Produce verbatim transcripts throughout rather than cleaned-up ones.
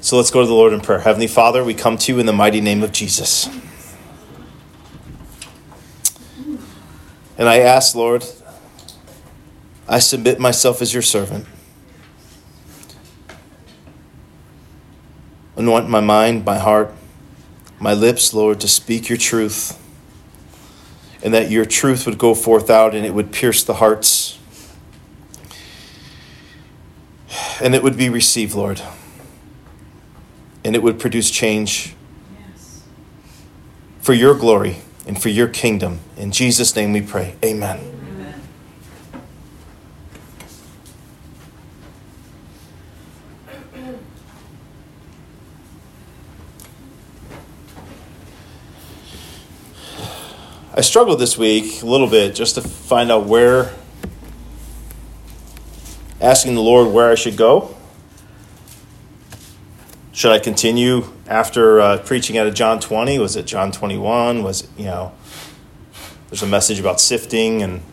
So let's go to the Lord in prayer. Heavenly Father, we come to you in the mighty name of Jesus. And I ask, Lord, I submit myself as your servant. Anoint my mind, my heart, my lips, Lord, to speak your truth. And that your truth would go forth out and it would pierce the hearts. And it would be received, Lord. And it would produce change yes. for your glory and for your kingdom. In Jesus' name we pray. Amen. Amen. I struggled this week a little bit just to find out where, asking the Lord where I should go. Should I continue after uh, preaching out of John twenty? Was it John twenty-one? Was it, you know, there's a message about sifting, and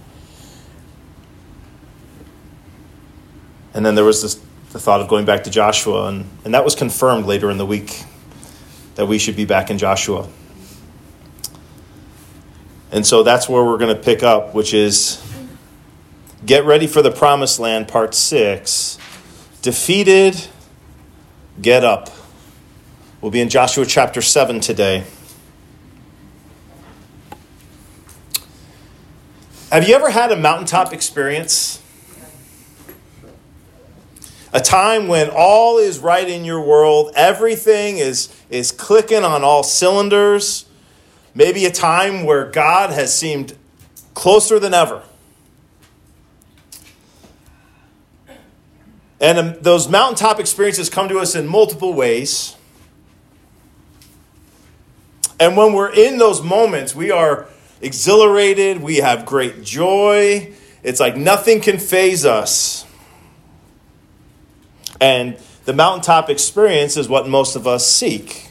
and then there was this the thought of going back to Joshua, and, and that was confirmed later in the week that we should be back in Joshua. And so that's where we're going to pick up, which is Get Ready for the Promised Land, Part six, Defeated, Get Up. We'll be in Joshua chapter seven today. Have you ever had a mountaintop experience? A time when all is right in your world, everything is, is clicking on all cylinders. Maybe a time where God has seemed closer than ever. And um, those mountaintop experiences come to us in multiple ways. And when we're in those moments, we are exhilarated. We have great joy. It's like nothing can faze us. And the mountaintop experience is what most of us seek.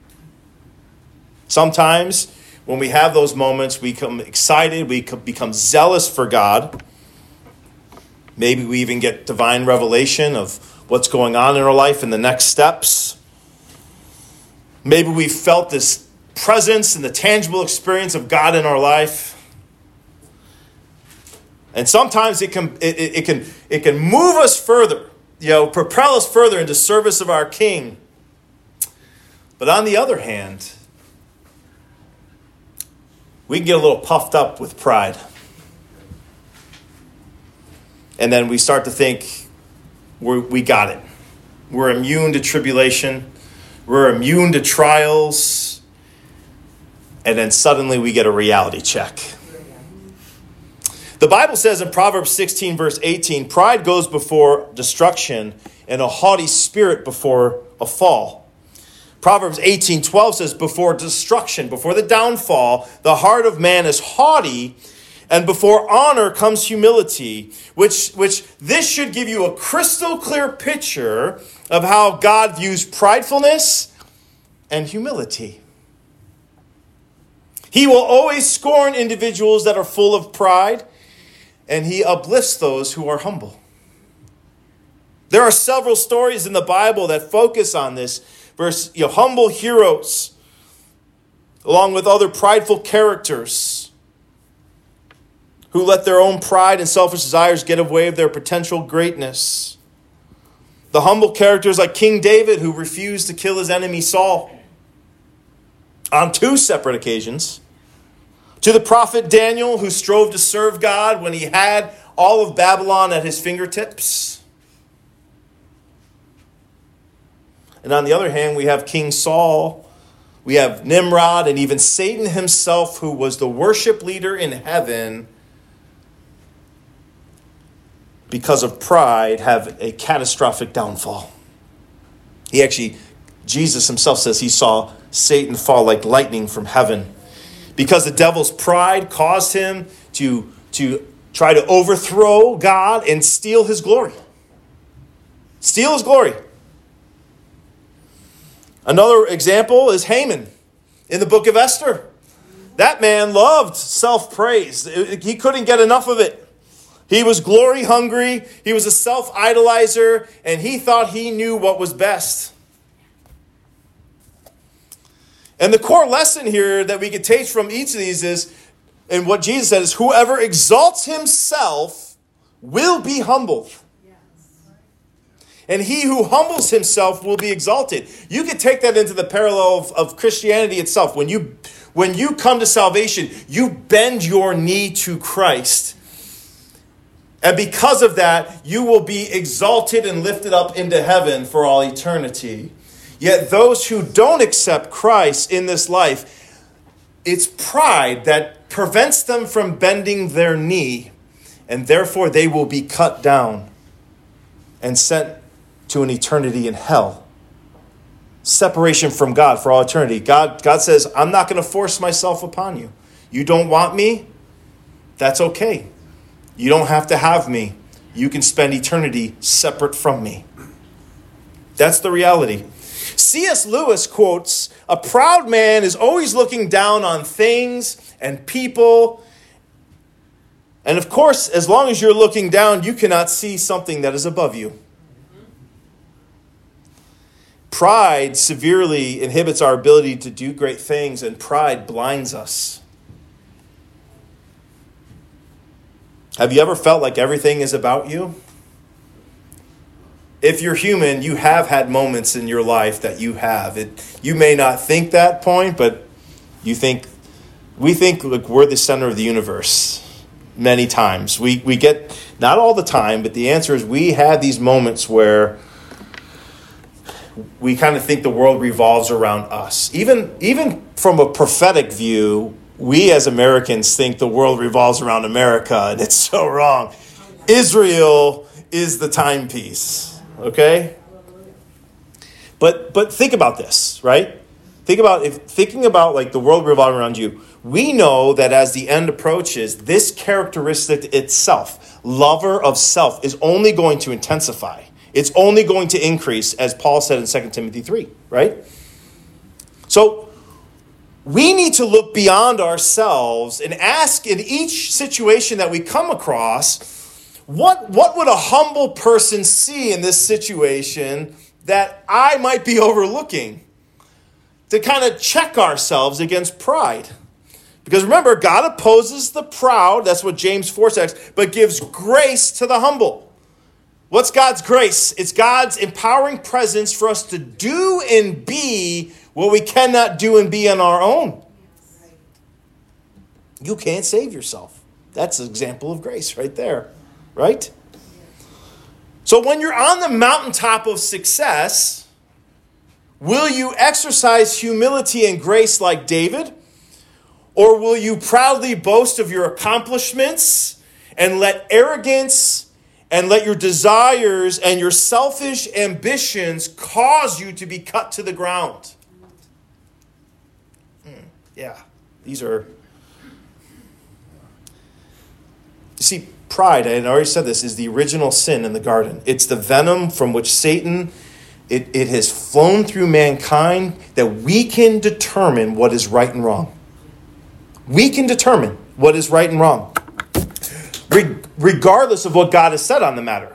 Sometimes when we have those moments, we become excited. We become zealous for God. Maybe we even get divine revelation of what's going on in our life and the next steps. Maybe we felt this presence and the tangible experience of God in our life. And sometimes it can it, it can it can move us further, you know, propel us further into service of our King. But on the other hand, we can get a little puffed up with pride. And then we start to think we're, we got it. We're immune to tribulation. We're immune to trials. And then suddenly we get a reality check. The Bible says in Proverbs sixteen, verse eighteen, pride goes before destruction and a haughty spirit before a fall. Proverbs eighteen twelve says, before destruction, before the downfall, the heart of man is haughty, and before honor comes humility, which, which this should give you a crystal clear picture of how God views pridefulness and humility. He will always scorn individuals that are full of pride, and he uplifts those who are humble. There are several stories in the Bible that focus on this. Verse, you know, humble heroes, along with other prideful characters who let their own pride and selfish desires get away with their potential greatness. The humble characters like King David, who refused to kill his enemy Saul on two separate occasions. To the prophet Daniel, who strove to serve God when he had all of Babylon at his fingertips. And on the other hand, we have King Saul, we have Nimrod, and even Satan himself, who was the worship leader in heaven, because of pride, have a catastrophic downfall. He actually, Jesus himself says he saw Satan fall like lightning from heaven, because the devil's pride caused him to, to try to overthrow God and steal his glory. Steal his glory. Another example is Haman in the book of Esther. That man loved self-praise. He couldn't get enough of it. He was glory hungry. He was a self-idolizer, and he thought he knew what was best. And the core lesson here that we could take from each of these is, and what Jesus said is, whoever exalts himself will be humbled. And he who humbles himself will be exalted. You could take that into the parallel of, of Christianity itself. When you, when you come to salvation, you bend your knee to Christ. And because of that, you will be exalted and lifted up into heaven for all eternity. Yet those who don't accept Christ in this life, it's pride that prevents them from bending their knee, and therefore they will be cut down and sent to an eternity in hell. Separation from God for all eternity. God, God says, I'm not going to force myself upon you. You don't want me? That's okay. You don't have to have me. You can spend eternity separate from me. That's the reality. C S Lewis quotes, a proud man is always looking down on things and people. And of course, as long as you're looking down, you cannot see something that is above you. Pride severely inhibits our ability to do great things, and pride blinds us. Have you ever felt like everything is about you? If you're human, you have had moments in your life that you have. It, you may not think that point, but you think, we think like we're the center of the universe many times. We, we get, not all the time, but the answer is we have these moments where we kind of think the world revolves around us. Even, even from a prophetic view, we as Americans think the world revolves around America, and it's so wrong. Israel is the timepiece, okay? But but think about this, right? Think about if thinking about like the world revolving around you. We know that as the end approaches, this characteristic itself, lover of self, is only going to intensify. It's only going to increase, as Paul said in Second Timothy three, right? So we need to look beyond ourselves and ask in each situation that we come across, what, what would a humble person see in this situation that I might be overlooking? To kind of check ourselves against pride. Because remember, God opposes the proud, that's what James four says, but gives grace to the humble. What's God's grace? It's God's empowering presence for us to do and be what we cannot do and be on our own. You can't save yourself. That's an example of grace right there, right? So when you're on the mountaintop of success, will you exercise humility and grace like David? Or will you proudly boast of your accomplishments and let arrogance and let your desires and your selfish ambitions cause you to be cut to the ground? Hmm, yeah, these are... You see, pride, I had already said this, is the original sin in the garden. It's the venom from which Satan, it, it has flown through mankind that we can determine what is right and wrong. We can determine what is right and wrong, regardless of what God has said on the matter.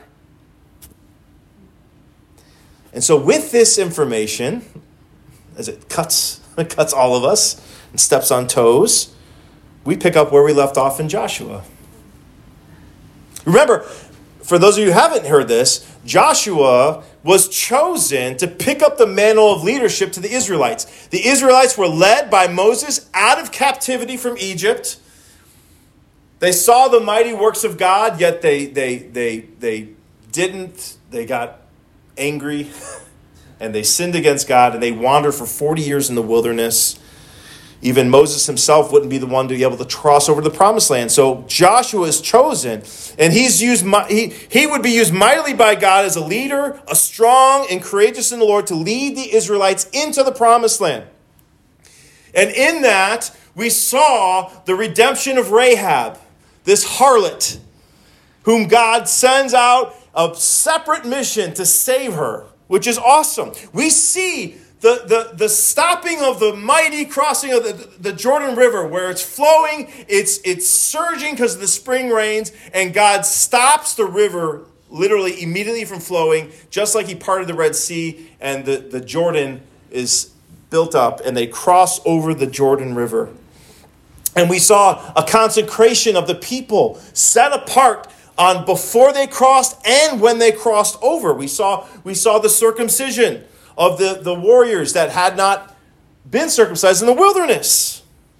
And so with this information, as it cuts, it cuts all of us and steps on toes, we pick up where we left off in Joshua. Remember, for those of you who haven't heard this, Joshua was chosen to pick up the mantle of leadership to the Israelites. The Israelites were led by Moses out of captivity from Egypt. They saw the mighty works of God, yet they they they they didn't. They got angry and they sinned against God, and they wandered for forty years in the wilderness. Even Moses himself wouldn't be the one to be able to cross over the promised land. So Joshua is chosen, and he's used. He, he would be used mightily by God as a leader, a strong and courageous in the Lord, to lead the Israelites into the promised land. And in that, we saw the redemption of Rahab, this harlot, whom God sends out a separate mission to save her, which is awesome. We see The, the, the stopping of the mighty crossing of the, the Jordan River, where it's flowing, it's, it's surging because of the spring rains, and God stops the river literally immediately from flowing, just like he parted the Red Sea, and the, the Jordan is built up, and they cross over the Jordan River. And we saw a consecration of the people set apart on before they crossed and when they crossed over. We saw, we saw the circumcision of the, the warriors that had not been circumcised in the wilderness.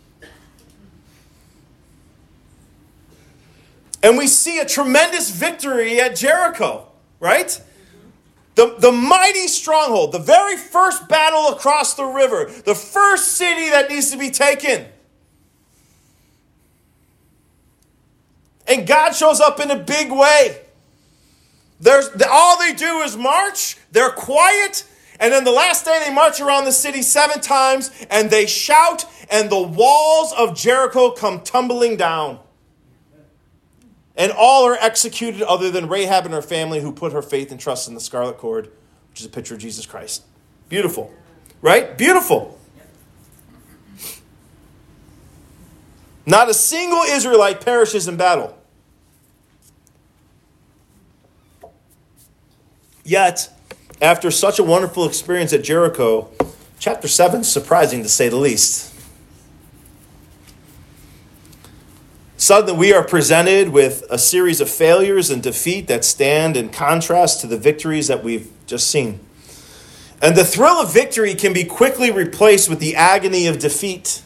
And we see a tremendous victory at Jericho, right? The, the mighty stronghold, the very first battle across the river, the first city that needs to be taken. And God shows up in a big way. There's, all they do is march, they're quiet, and then the last day they march around the city seven times, and they shout, and the walls of Jericho come tumbling down. And all are executed other than Rahab and her family, who put her faith and trust in the scarlet cord, which is a picture of Jesus Christ. Beautiful, right? Beautiful. Not a single Israelite perishes in battle. Yet, after such a wonderful experience at Jericho, chapter seven is surprising to say the least. Suddenly we are presented with a series of failures and defeat that stand in contrast to the victories that we've just seen. And the thrill of victory can be quickly replaced with the agony of defeat.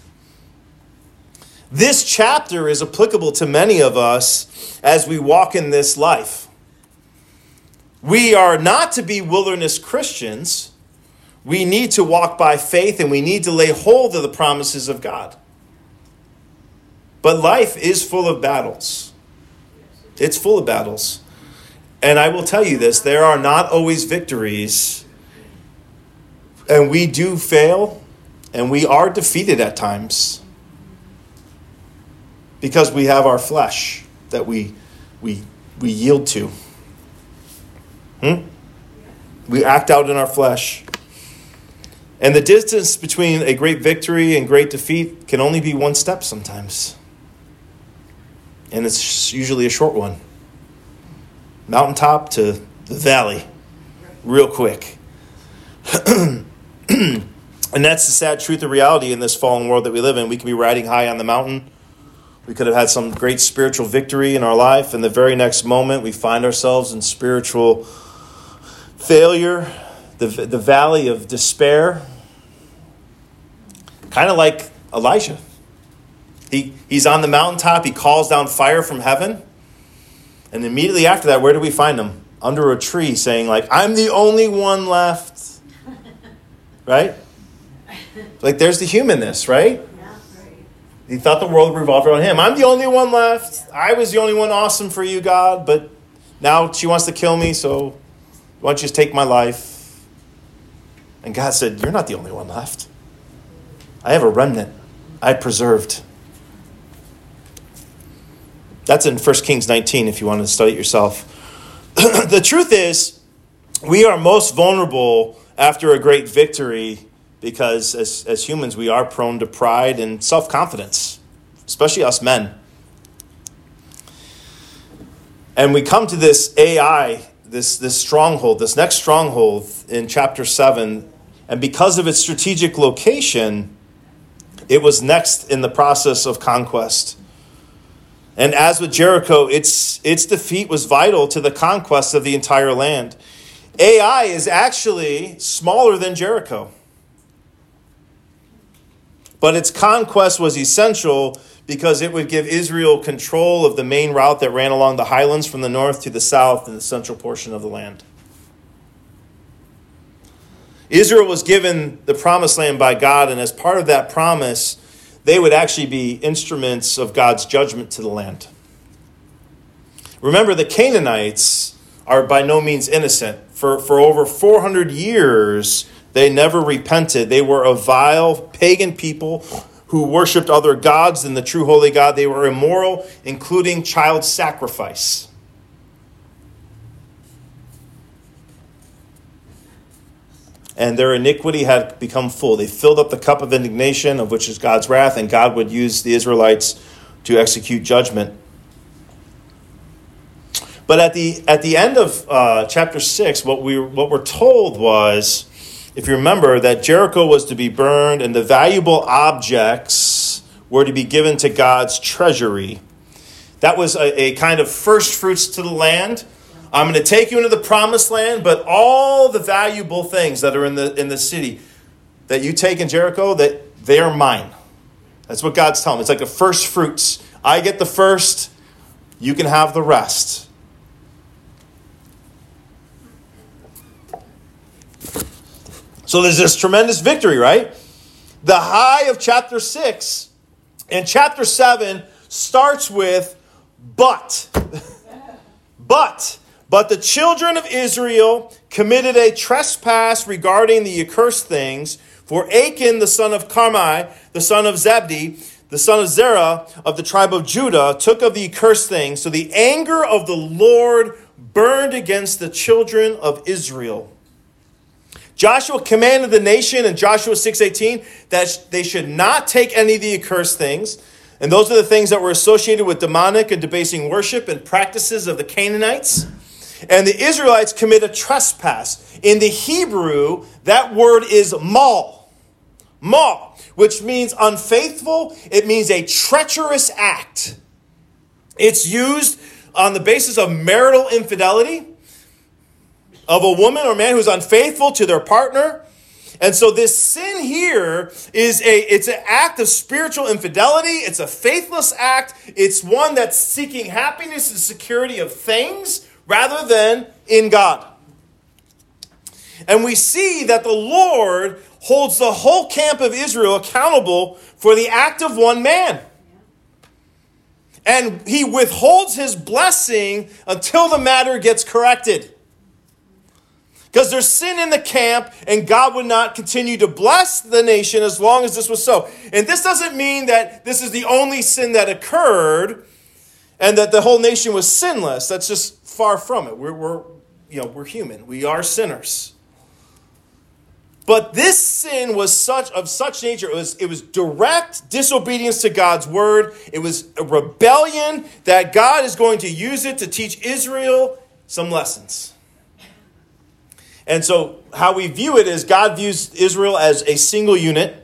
This chapter is applicable to many of us as we walk in this life. We are not to be wilderness Christians. We need to walk by faith, and we need to lay hold of the promises of God. But life is full of battles. It's full of battles. And I will tell you this, there are not always victories. And we do fail, and we are defeated at times. Because we have our flesh that we we we yield to. Hmm? We act out in our flesh. And the distance between a great victory and great defeat can only be one step sometimes. And it's usually a short one. Mountaintop to the valley. Real quick. And that's the sad truth of reality in this fallen world that we live in. We could be riding high on the mountain. We could have had some great spiritual victory in our life, and the very next moment we find ourselves in spiritual failure, the, the valley of despair. Kind of like Elijah. He, he's on the mountaintop, he calls down fire from heaven, and immediately after that, where do we find him? Under a tree saying, like, I'm the only one left. Right? Like, there's the humanness, right? He thought the world revolved around him. I'm the only one left. I was the only one awesome for you, God, but now she wants to kill me, so why don't you just take my life? And God said, you're not the only one left. I have a remnant. I preserved. That's in First Kings nineteen if you want to study it yourself. The truth is, we are most vulnerable after a great victory because as, as humans, we are prone to pride and self-confidence, especially us men. And we come to this A I, this, this stronghold, this next stronghold in chapter seven, and because of its strategic location, it was next in the process of conquest. And as with Jericho, its, its defeat was vital to the conquest of the entire land. Ai is actually smaller than Jericho. But its conquest was essential because it would give Israel control of the main route that ran along the highlands from the north to the south in the central portion of the land. Israel was given the promised land by God, and as part of that promise, they would actually be instruments of God's judgment to the land. Remember, the Canaanites are by no means innocent. For, for over four hundred years, they never repented. They were a vile pagan people who worshipped other gods than the true holy God. They were immoral, including child sacrifice. And their iniquity had become full. They filled up the cup of indignation, of which is God's wrath, and God would use the Israelites to execute judgment. But at the at the end of uh, chapter six, what we what we're told was if you remember, that Jericho was to be burned and the valuable objects were to be given to God's treasury. That was a, a kind of first fruits to the land. I'm going to take you into the promised land, but all the valuable things that are in the in the city that you take in Jericho, that they are mine. That's what God's telling me. It's like the first fruits. I get the first, you can have the rest. So there's this tremendous victory, right? The high of chapter six and chapter seven starts with but. But. But the children of Israel committed a trespass regarding the accursed things, for Achan, the son of Carmi, the son of Zebdi, the son of Zerah of the tribe of Judah, took of the accursed things. So the anger of the Lord burned against the children of Israel. Joshua commanded the nation in Joshua six eighteen that they should not take any of the accursed things. And those are the things that were associated with demonic and debasing worship and practices of the Canaanites. And the Israelites commit a trespass. In the Hebrew, that word is mal. Mal, which means unfaithful. It means a treacherous act. It's used on the basis of marital infidelity, of a woman or man who's unfaithful to their partner. And so this sin here is a, it's an act of spiritual infidelity. It's a faithless act. It's one that's seeking happiness and security of things rather than in God. And we see that the Lord holds the whole camp of Israel accountable for the act of one man. And he withholds his blessing until the matter gets corrected. Because there's sin in the camp, and God would not continue to bless the nation as long as this was so. And this doesn't mean that this is the only sin that occurred, and that the whole nation was sinless. That's just far from it. We're, we're, you know, we're human. We are sinners. But this sin was such of such nature. It was, it was direct disobedience to God's word. It was a rebellion that God is going to use it to teach Israel some lessons. And so how we view it is God views Israel as a single unit.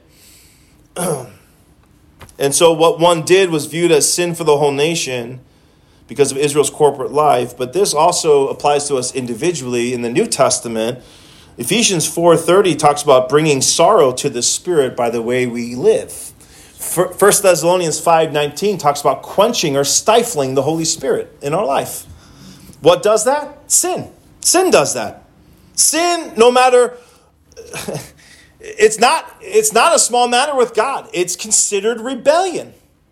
And so what one did was viewed as sin for the whole nation because of Israel's corporate life. But this also applies to us individually in the New Testament. Ephesians four thirty talks about bringing sorrow to the Spirit by the way we live. First Thessalonians five nineteen talks about quenching or stifling the Holy Spirit in our life. What does that? Sin. Sin does that. Sin, no matter, it's not, it's not a small matter with God. It's considered rebellion.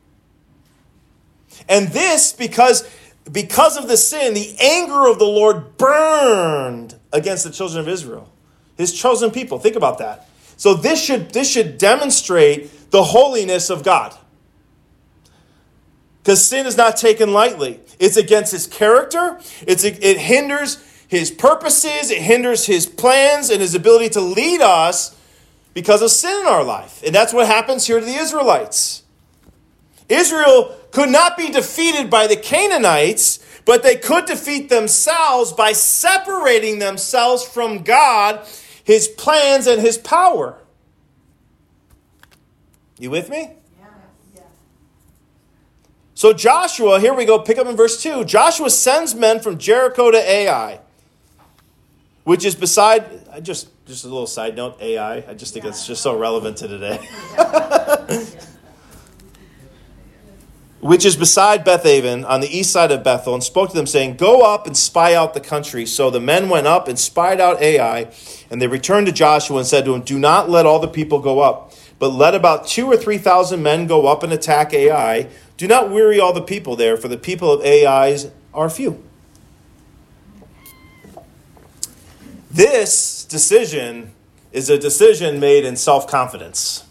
And this, because, because of the sin, the anger of the Lord burned against the children of Israel, his chosen people. Think about that. So this should, this should demonstrate the holiness of God. Because sin is not taken lightly. It's against his character. It's, it hinders his purposes, it hinders his plans and his ability to lead us because of sin in our life. And that's what happens here to the Israelites. Israel could not be defeated by the Canaanites, but they could defeat themselves by separating themselves from God, his plans, and his power. You with me? So Joshua, here we go, pick up in verse two. Joshua sends men from Jericho to Ai, which is beside, I just, just a little side note, A I. I just think it's just so relevant to today. Which is beside Bethaven on the east side of Bethel, and spoke to them, saying, go up and spy out the country. So the men went up and spied out Ai, and they returned to Joshua and said to him, do not let all the people go up, but let about two or three thousand men go up and attack Ai. Do not weary all the people there, for the people of Ai are few. This decision is a decision made in self-confidence.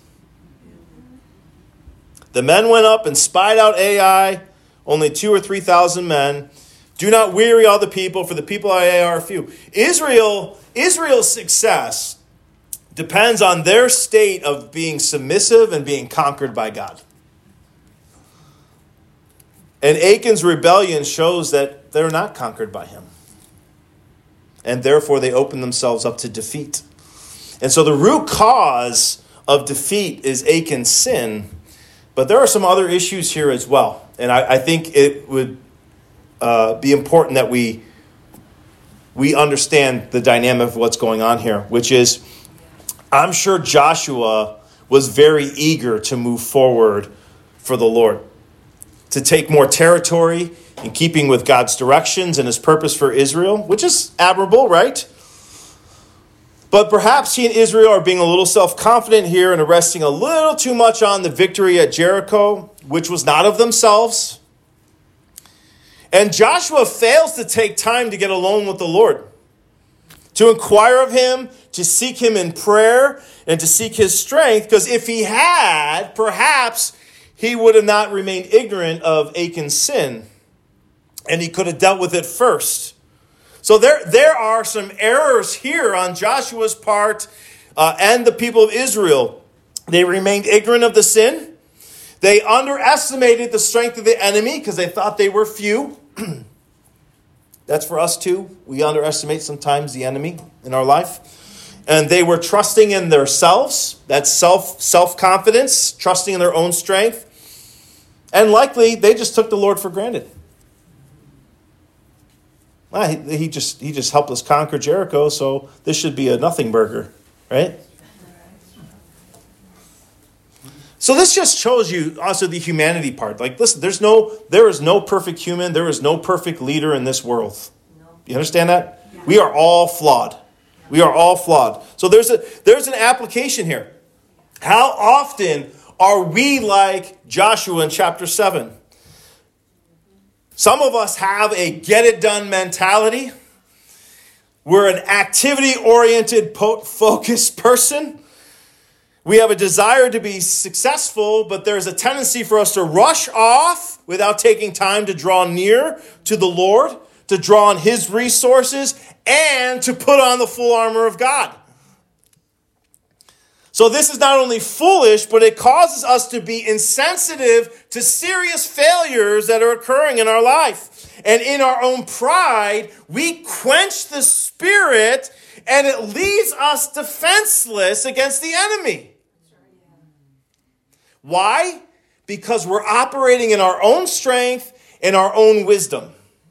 The men went up and spied out Ai, only two or three thousand men. Do not weary all the people, for the people of Ai are few. Israel, Israel's success depends on their state of being submissive and being conquered by God. And Achan's rebellion shows that they're not conquered by him. And therefore they open themselves up to defeat. And so the root cause of defeat is Achan's sin. But there are some other issues here as well. And I, I think it would uh, be important that we, we understand the dynamic of what's going on here, which is, I'm sure Joshua was very eager to move forward for the Lord, to take more territory in keeping with God's directions and his purpose for Israel, which is admirable, right? But perhaps he and Israel are being a little self-confident here and are resting a little too much on the victory at Jericho, which was not of themselves. And Joshua fails to take time to get alone with the Lord, to inquire of him, to seek him in prayer, and to seek his strength, because if he had, perhaps he would have not remained ignorant of Achan's sin, and he could have dealt with it first. So there, there are some errors here on Joshua's part uh, and the people of Israel. They remained ignorant of the sin. They underestimated the strength of the enemy because they thought they were few. That's for us too. We underestimate sometimes the enemy in our life. And they were trusting in themselves. That's self, self-confidence, trusting in their own strength. And likely, they just took the Lord for granted. Well, he, he just he just helped us conquer Jericho, so this should be a nothing burger, right? So this just shows you also the humanity part. Like, listen, there's no, there is no perfect human. There is no perfect leader in this world. You understand that? Yeah. We are all flawed. We are all flawed. So there's a there's an application here. How often are we like Joshua in chapter seven? Some of us have a get-it-done mentality. We're an activity-oriented, focused person. We have a desire to be successful, but there's a tendency for us to rush off without taking time to draw near to the Lord, to draw on his resources, and to put on the full armor of God. So this is not only foolish, but it causes us to be insensitive to serious failures that are occurring in our life. And in our own pride, we quench the Spirit, and it leaves us defenseless against the enemy. Why? Because we're operating in our own strength and our own wisdom.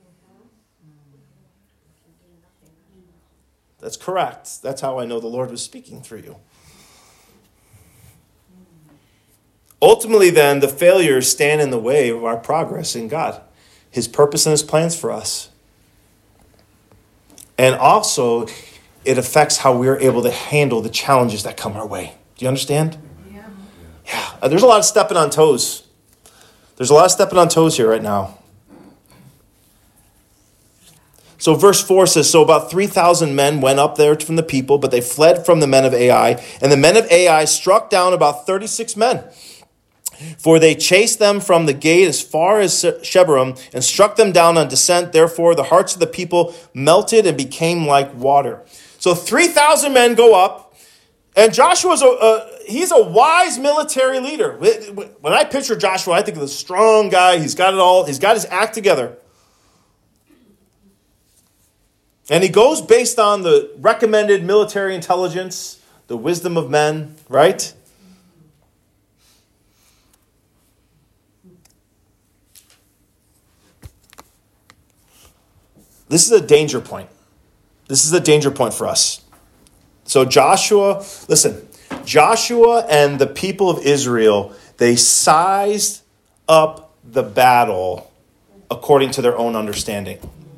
That's correct. That's how I know the Lord was speaking through you. Ultimately, then, the failures stand in the way of our progress in God, his purpose and his plans for us. And also, it affects how we're able to handle the challenges that come our way. Do you understand? Yeah. Yeah. There's a lot of stepping on toes. There's a lot of stepping on toes here right now. So verse four says, so about three thousand men went up there from the people, but they fled from the men of Ai. And the men of Ai struck down about thirty-six men. For they chased them from the gate as far as Shebarim and struck them down on descent. Therefore, the hearts of the people melted and became like water. So three thousand men go up, and Joshua's a, uh, he's a wise military leader. When I picture Joshua, I think of the strong guy. He's got it all. He's got his act together. And he goes based on the recommended military intelligence, the wisdom of men, right? This is a danger point. This is a danger point for us. So Joshua, listen, Joshua and the people of Israel, they sized up the battle according to their own understanding.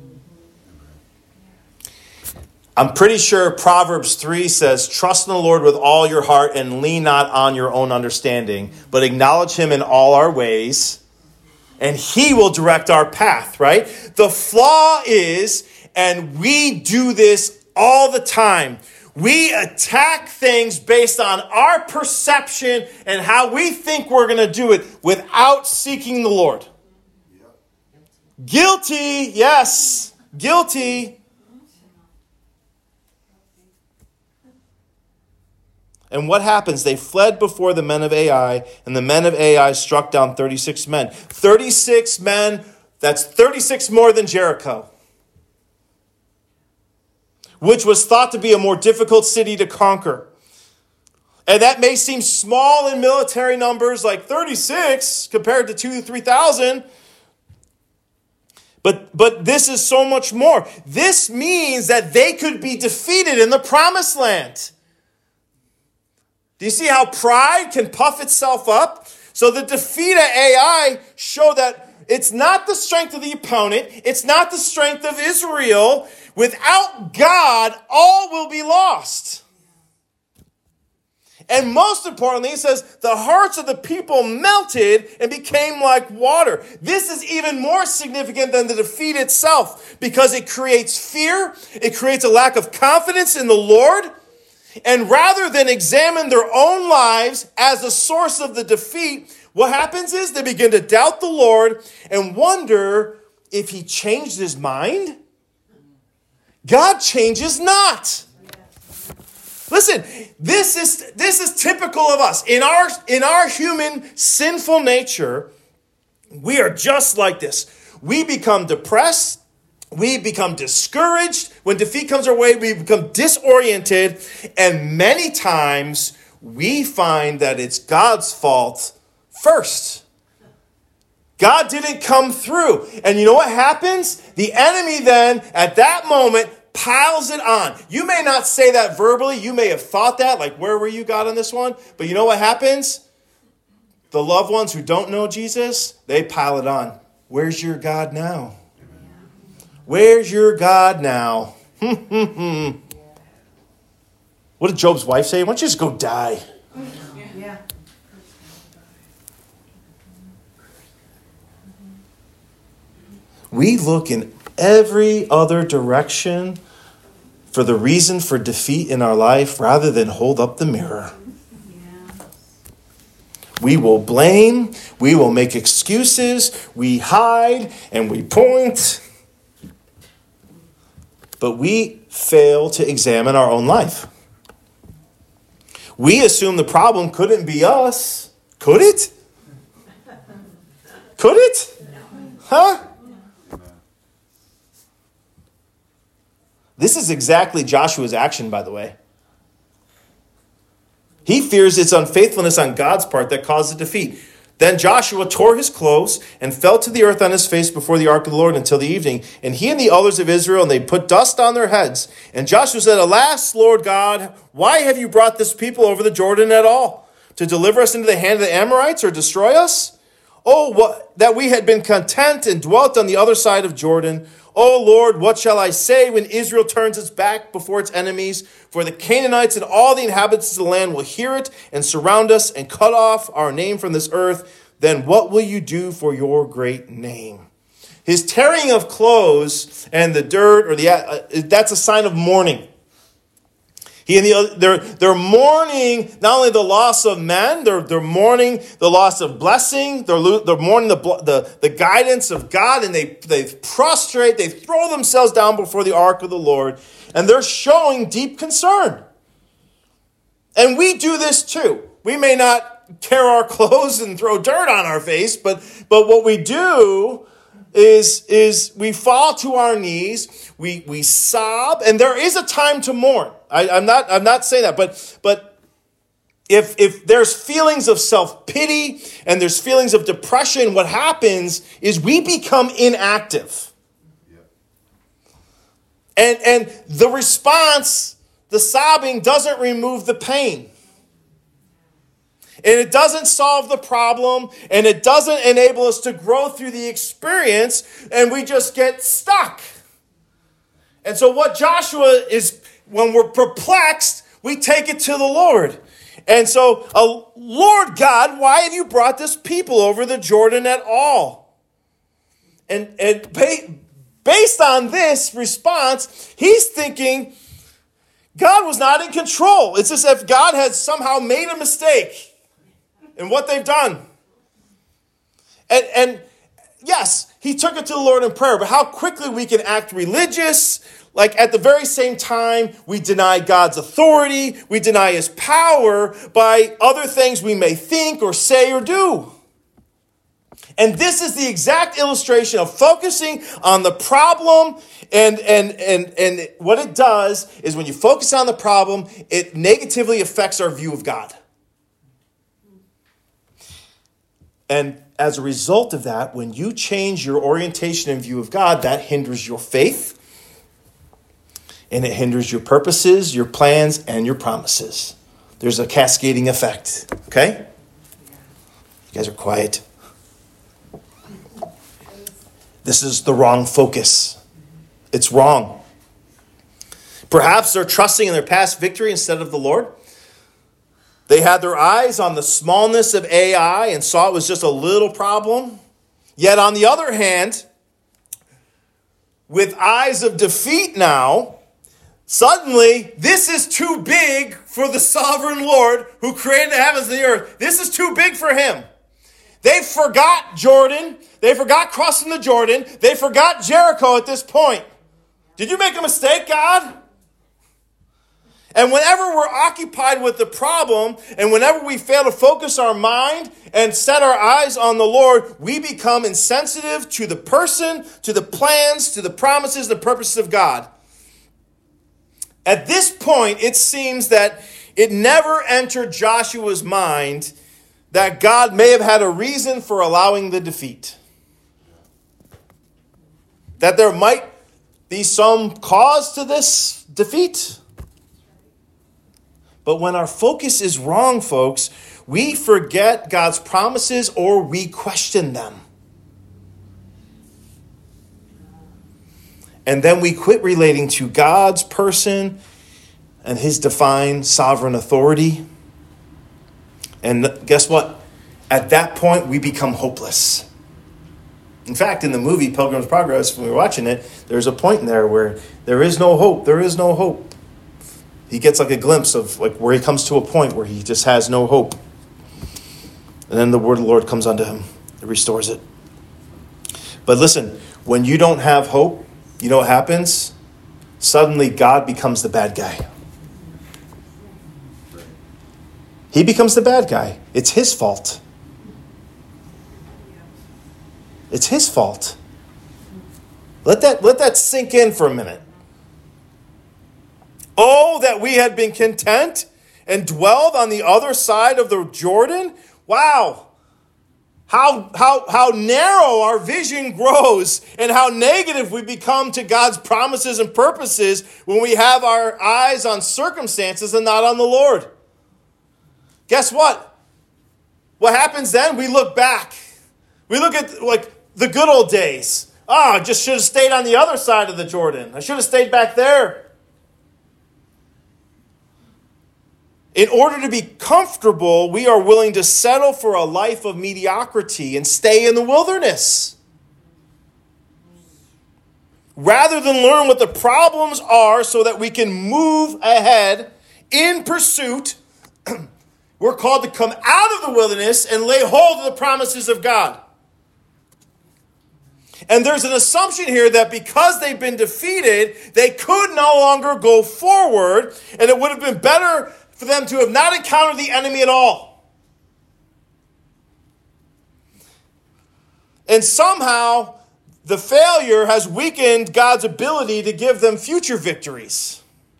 I'm pretty sure Proverbs three says, trust in the Lord with all your heart and lean not on your own understanding, but acknowledge him in all our ways, and he will direct our path, right? The flaw is, and we do this all the time, we attack things based on our perception and how we think we're going to do it without seeking the Lord. Guilty, yes, guilty. And what happens? They fled before the men of Ai, and the men of Ai struck down thirty-six men. thirty-six men, that's thirty-six more than Jericho, which was thought to be a more difficult city to conquer. And that may seem small in military numbers, like thirty-six compared to two to three thousand. But, but this is so much more. This means that they could be defeated in the promised land. Do you see how pride can puff itself up? So the defeat of Ai show that it's not the strength of the opponent. It's not the strength of Israel. Without God, all will be lost. And most importantly, it says, the hearts of the people melted and became like water. This is even more significant than the defeat itself because it creates fear. It creates a lack of confidence in the Lord. And rather than examine their own lives as a source of the defeat, what happens is they begin to doubt the Lord and wonder if he changed his mind. God changes not. Listen, this is this is typical of us. In our in our human sinful nature, we are just like this. We become depressed, we become discouraged. When defeat comes our way, we become disoriented, and many times we find that it's God's fault first. God didn't come through. And you know what happens? The enemy then, at that moment, piles it on. You may not say that verbally. You may have thought that, like, where were you, God, on this one? But you know what happens? The loved ones who don't know Jesus, they pile it on. Where's your God now? Where's your God now? What did Job's wife say? Why don't you just go die? Yeah. We look in every other direction for the reason for defeat in our life rather than hold up the mirror. Yeah. We will blame, we will make excuses, we hide and we point. But we fail to examine our own life. We assume the problem couldn't be us. Could it? Could it? Huh? This is exactly Joshua's action, by the way. He fears it's unfaithfulness on God's part that caused the defeat. Then Joshua tore his clothes and fell to the earth on his face before the ark of the Lord until the evening. And he and the elders of Israel, and they put dust on their heads. And Joshua said, Alas, Lord God, why have you brought this people over the Jordan at all? To deliver us into the hand of the Amorites or destroy us? Oh, what, that we had been content and dwelt on the other side of Jordan. Oh, Lord, what shall I say when Israel turns its back before its enemies? For the Canaanites and all the inhabitants of the land will hear it and surround us and cut off our name from this earth. Then what will you do for your great name? His tearing of clothes and the dirt, or the uh, that's a sign of mourning. He and the they're they're mourning not only the loss of men, they're they're mourning the loss of blessing. They're they're mourning the the the guidance of God, and they they prostrate, they throw themselves down before the ark of the Lord, and they're showing deep concern. And we do this too. We may not tear our clothes and throw dirt on our face, but but what we do is is we fall to our knees, we we sob, and there is a time to mourn. I, I'm not I'm not saying that, but but if if there's feelings of self-pity and there's feelings of depression, what happens is we become inactive. And and the response, the sobbing, doesn't remove the pain. And it doesn't solve the problem, and it doesn't enable us to grow through the experience, and we just get stuck. And so what Joshua is, when we're perplexed, we take it to the Lord. And so, uh, Lord God, why have you brought this people over the Jordan at all? And, and ba- based on this response, he's thinking God was not in control. It's as if God had somehow made a mistake in what they've done. And, and yes, he took it to the Lord in prayer, but how quickly we can act religious, like at the very same time we deny God's authority, we deny his power by other things we may think or say or do. And this is the exact illustration of focusing on the problem. And, and, and, and what it does is when you focus on the problem, it negatively affects our view of God. And as a result of that, when you change your orientation and view of God, that hinders your faith. And it hinders your purposes, your plans, and your promises. There's a cascading effect. Okay? You guys are quiet. This is the wrong focus. It's wrong. Perhaps they're trusting in their past victory instead of the Lord. They had their eyes on the smallness of A I and saw it was just a little problem. Yet on the other hand, with eyes of defeat now, suddenly this is too big for the sovereign Lord who created the heavens and the earth. This is too big for him. They forgot Jordan. They forgot crossing the Jordan. They forgot Jericho at this point. Did you make a mistake, God? And whenever we're occupied with the problem, and whenever we fail to focus our mind and set our eyes on the Lord, we become insensitive to the person, to the plans, to the promises, the purposes of God. At this point, it seems that it never entered Joshua's mind that God may have had a reason for allowing the defeat. That there might be some cause to this defeat. But when our focus is wrong, folks, we forget God's promises or we question them. And then we quit relating to God's person and his divine sovereign authority. And guess what? At that point, we become hopeless. In fact, in the movie Pilgrim's Progress, when we were watching it, there's a point in there where there is no hope. There is no hope. He gets like a glimpse of like where he comes to a point where he just has no hope. And then the word of the Lord comes unto him. It restores it. But listen, when you don't have hope, you know what happens? Suddenly God becomes the bad guy. He becomes the bad guy. It's his fault. It's his fault. Let that, let that sink in for a minute. Oh, that we had been content and dwelled on the other side of the Jordan. Wow. How, how, how narrow our vision grows and how negative we become to God's promises and purposes when we have our eyes on circumstances and not on the Lord. Guess what? What happens then? We look back. We look at like the good old days. Oh, I just should have stayed on the other side of the Jordan. I should have stayed back there. In order to be comfortable, we are willing to settle for a life of mediocrity and stay in the wilderness. Rather than learn what the problems are so that we can move ahead in pursuit, we're called to come out of the wilderness and lay hold of the promises of God. And there's an assumption here that because they've been defeated, they could no longer go forward, and it would have been better for them to have not encountered the enemy at all. And somehow, the failure has weakened God's ability to give them future victories.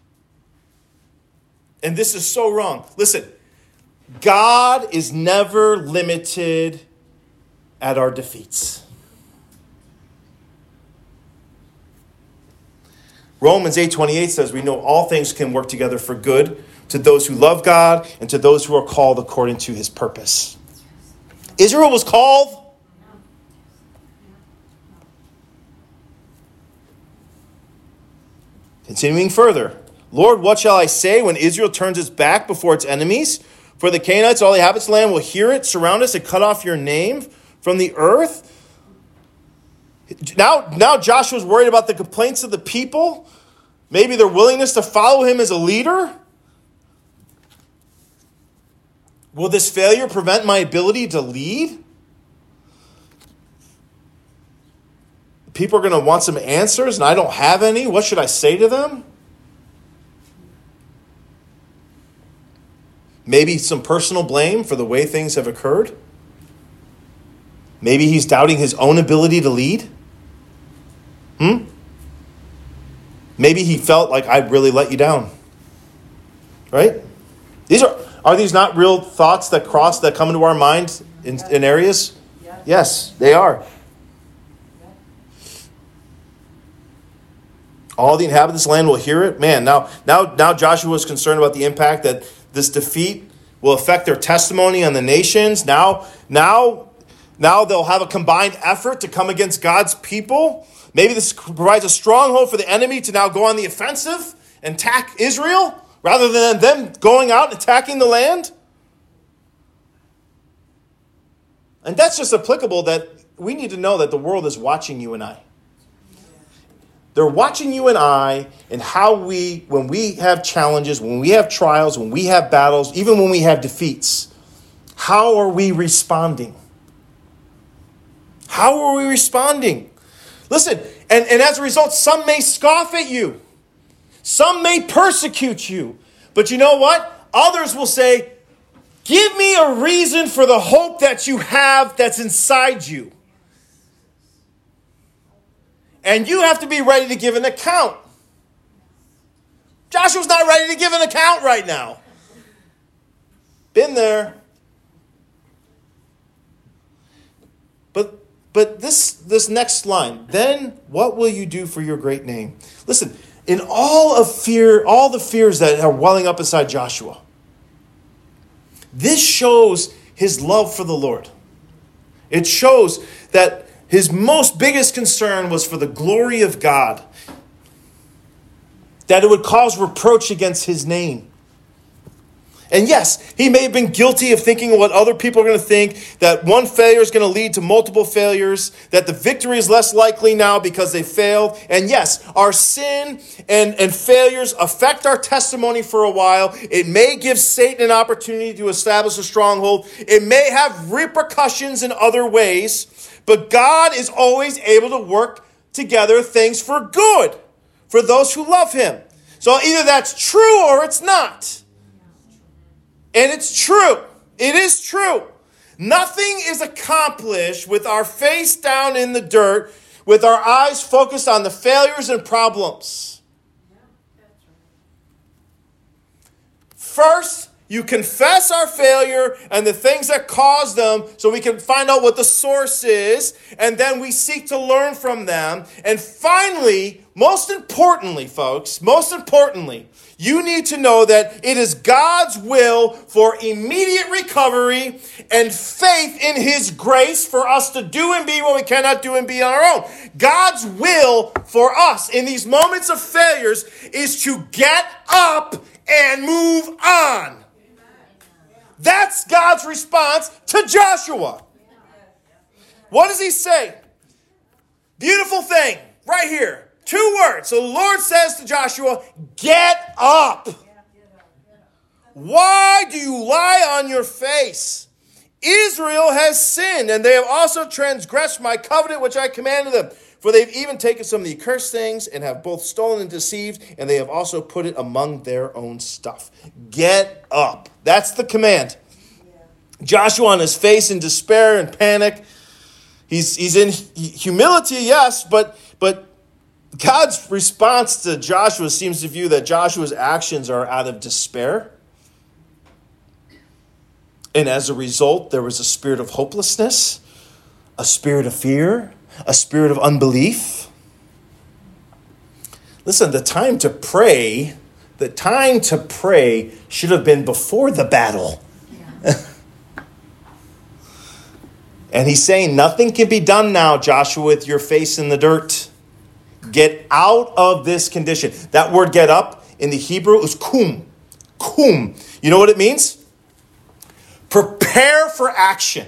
And this is so wrong. Listen, God is never limited at our defeats. Romans eight twenty-eight says we know all things can work together for good to those who love God and to those who are called according to his purpose. Israel was called. Continuing further. Lord, what shall I say when Israel turns its back before its enemies? For the Canaanites, all the inhabitants of the land will hear it, surround us, and cut off your name from the earth. Now, now Joshua's worried about the complaints of the people. Maybe their willingness to follow him as a leader. Will this failure prevent my ability to lead? People are going to want some answers, and I don't have any. What should I say to them? Maybe some personal blame for the way things have occurred. Maybe he's doubting his own ability to lead. Hmm? Maybe he felt like I really let you down. Right? These are are these not real thoughts that cross, that come into our mind in, in areas? Yes, they are. All the inhabitants of the land will hear it. Man, now, now, now Joshua is concerned about the impact that this defeat will affect their testimony on the nations. Now, now, now they'll have a combined effort to come against God's people. Maybe this provides a stronghold for the enemy to now go on the offensive and attack Israel rather than them going out and attacking the land. And that's just applicable that we need to know that the world is watching you and I. They're watching you and I and how we, when we have challenges, when we have trials, when we have battles, even when we have defeats, how are we responding? How are we responding? Listen, and, and as a result, some may scoff at you. Some may persecute you. But you know what? Others will say, give me a reason for the hope that you have that's inside you. And you have to be ready to give an account. Joshua's not ready to give an account right now. Been there. But but this this next line, then what will you do for your great name? Listen, in all of fear, all the fears that are welling up inside Joshua, this shows his love for the Lord. It shows that his most biggest concern was for the glory of God, that it would cause reproach against his name. And yes, he may have been guilty of thinking what other people are going to think, that one failure is going to lead to multiple failures, that the victory is less likely now because they failed. And yes, our sin and, and failures affect our testimony for a while. It may give Satan an opportunity to establish a stronghold. It may have repercussions in other ways. But God is always able to work together things for good for those who love him. So either that's true or it's not. And it's true. It is true. Nothing is accomplished with our face down in the dirt, with our eyes focused on the failures and problems. First, you confess our failure and the things that cause them so we can find out what the source is, and then we seek to learn from them. And finally, most importantly, folks, most importantly, you need to know that it is God's will for immediate recovery and faith in his grace for us to do and be what we cannot do and be on our own. God's will for us in these moments of failures is to get up and move on. That's God's response to Joshua. What does he say? Beautiful thing, right here. Two words. So the Lord says to Joshua, get up. Why do you lie on your face? Israel has sinned, and they have also transgressed my covenant which I commanded them. For they've even taken some of the accursed things and have both stolen and deceived, and they have also put it among their own stuff. Get up. That's the command. Joshua on his face in despair and panic. He's he's in humility, yes, but but God's response to Joshua seems to view that Joshua's actions are out of despair. And as a result, there was a spirit of hopelessness, a spirit of fear, a spirit of unbelief. Listen, the time to pray, the time to pray should have been before the battle. Yeah. And he's saying, nothing can be done now, Joshua, with your face in the dirt. Get out of this condition. That word get up in the Hebrew is kum. Kum. You know what it means? Prepare for action.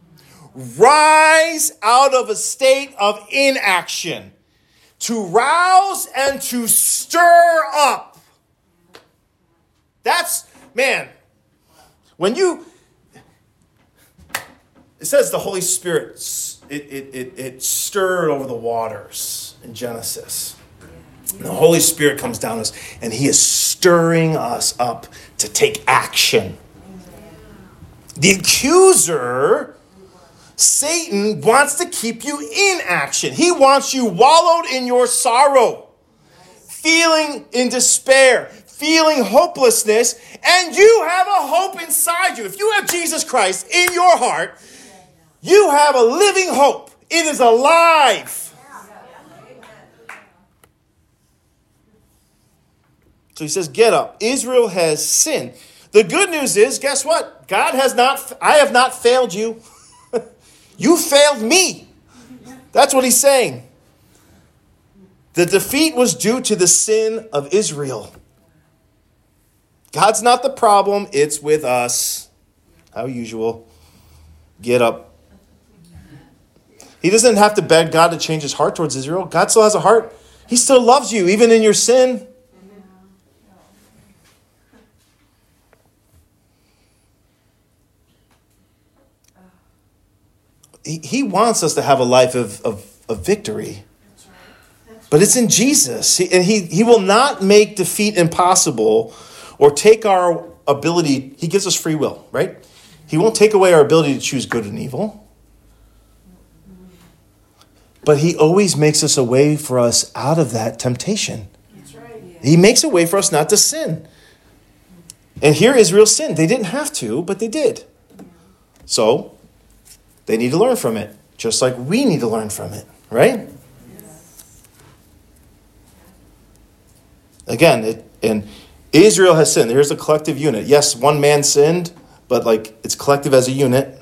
Rise out of a state of inaction. To rouse and to stir up. That's, man, when you, it says the Holy Spirit, it, it, it, it stirred over the waters in Genesis. And the Holy Spirit comes down us and he is stirring us up to take action. The accuser Satan wants to keep you in action. He wants you wallowed in your sorrow, feeling in despair, feeling hopelessness, and you have a hope inside you. If you have Jesus Christ in your heart, you have a living hope. It is alive. So he says, get up. Israel has sinned. The good news is, guess what? God has not, I have not failed you. You failed me. That's what he's saying. The defeat was due to the sin of Israel. God's not the problem. It's with us. How usual. Get up. He doesn't have to beg God to change his heart towards Israel. God still has a heart. He still loves you, even in your sin. He, he wants us to have a life of, of, of victory. But it's in Jesus. He, and he, he will not make defeat impossible or take our ability. He gives us free will, right? He won't take away our ability to choose good and evil. But he always makes us a way for us out of that temptation. That's right, yeah. He makes a way for us not to sin. And here Israel sinned. They didn't have to, but they did. So they need to learn from it, just like we need to learn from it, right? Yes. Again, it, and Israel has sinned. Here's a collective unit. Yes, one man sinned, but like it's collective as a unit.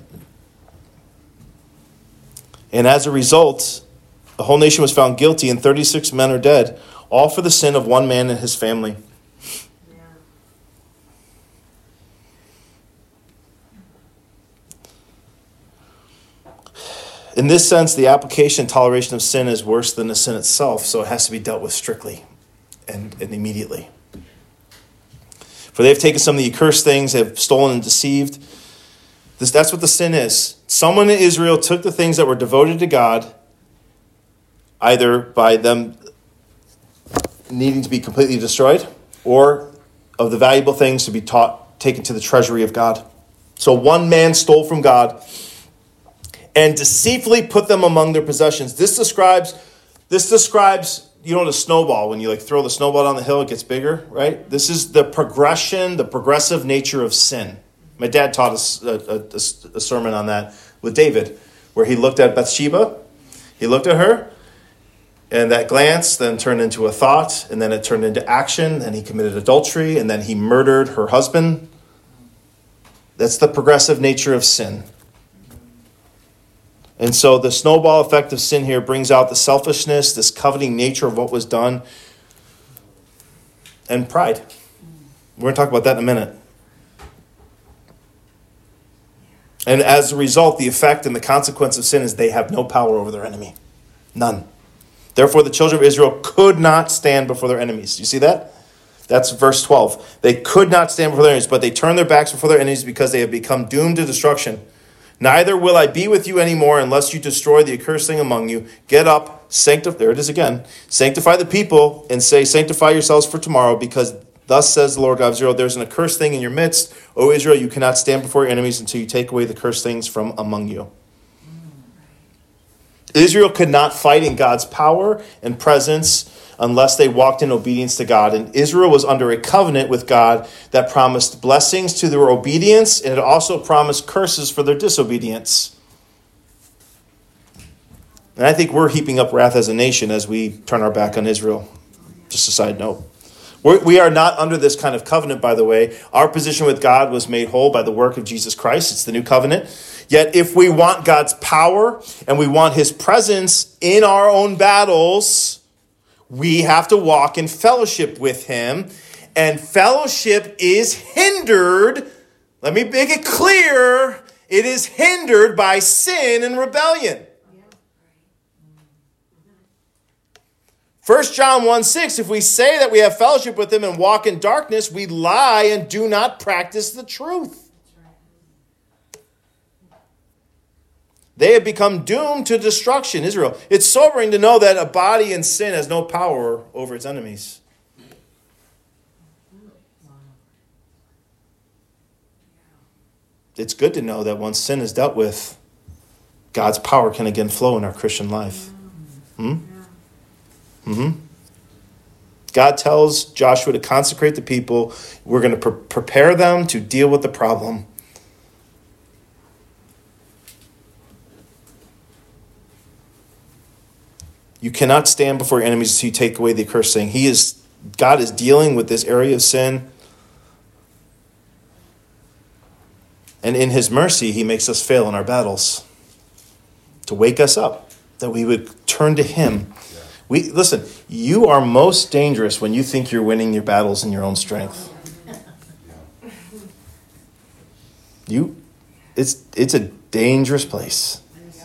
And as a result, the whole nation was found guilty, and thirty-six men are dead, all for the sin of one man and his family. In this sense, the application and toleration of sin is worse than the sin itself, so it has to be dealt with strictly and, and immediately. For they have taken some of the accursed things, they have stolen and deceived. This, that's what the sin is. Someone in Israel took the things that were devoted to God, either by them needing to be completely destroyed, or of the valuable things to be taught, taken to the treasury of God. So one man stole from God and deceitfully put them among their possessions. This describes, this describes, you know, the snowball. When you like throw the snowball down the hill, it gets bigger, right? This is the progression, the progressive nature of sin. My dad taught us a, a, a sermon on that with David, where he looked at Bathsheba, he looked at her, and that glance then turned into a thought, and then it turned into action, and he committed adultery, and then he murdered her husband. That's the progressive nature of sin. And so the snowball effect of sin here brings out the selfishness, this coveting nature of what was done, and pride. We're going to talk about that in a minute. And as a result, the effect and the consequence of sin is they have no power over their enemy. None. Therefore, the children of Israel could not stand before their enemies. You see that? That's verse twelve. They could not stand before their enemies, but they turned their backs before their enemies because they have become doomed to destruction. Neither will I be with you anymore unless you destroy the accursed thing among you. Get up, sanctify, there it is again. Sanctify the people and say, sanctify yourselves for tomorrow, because thus says the Lord God of Israel, there's an accursed thing in your midst. O Israel, you cannot stand before your enemies until you take away the cursed things from among you. Israel could not fight in God's power and presence unless they walked in obedience to God. And Israel was under a covenant with God that promised blessings to their obedience, and it also promised curses for their disobedience. And I think we're heaping up wrath as a nation as we turn our back on Israel. Just a side note. We're, we are not under this kind of covenant, by the way. Our position with God was made whole by the work of Jesus Christ. It's the new covenant. Yet if we want God's power and we want his presence in our own battles, we have to walk in fellowship with him. And fellowship is hindered. Let me make it clear. It is hindered by sin and rebellion. First John one six, if we say that we have fellowship with him and walk in darkness, we lie and do not practice the truth. They have become doomed to destruction, Israel. It's sobering to know that a body in sin has no power over its enemies. It's good to know that once sin is dealt with, God's power can again flow in our Christian life. Hmm? Mm-hmm. God tells Joshua to consecrate the people. We're going to pre- prepare them to deal with the problem. You cannot stand before your enemies until you take away the accursed thing. He is, God is dealing with this area of sin. And in his mercy, he makes us fail in our battles. To wake us up, that we would turn to him. We listen, you are most dangerous when you think you're winning your battles in your own strength. You, it's it's a dangerous place.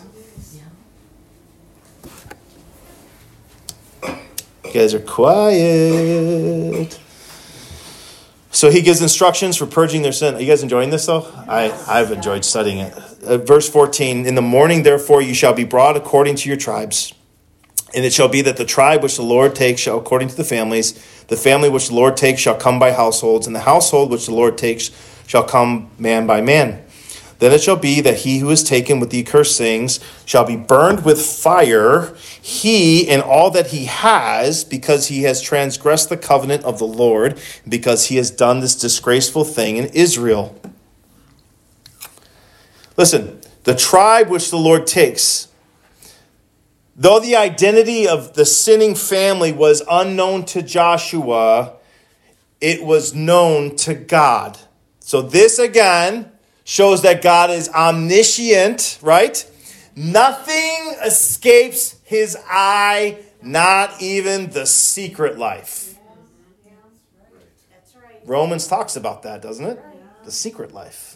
You guys are quiet. So he gives instructions for purging their sin. Are you guys enjoying this, though? I, I've enjoyed studying it. Uh, verse fourteen, in the morning, therefore, you shall be brought according to your tribes. And it shall be that the tribe which the Lord takes shall according to the families. The family which the Lord takes shall come by households. And the household which the Lord takes shall come man by man. Then it shall be that he who is taken with the accursed things shall be burned with fire, he and all that he has, because he has transgressed the covenant of the Lord, because he has done this disgraceful thing in Israel. Listen, the tribe which the Lord takes, though the identity of the sinning family was unknown to Joshua, it was known to God. So this again shows that God is omniscient, right? Nothing escapes his eye, not even the secret life. Romans talks about that, doesn't it? The secret life.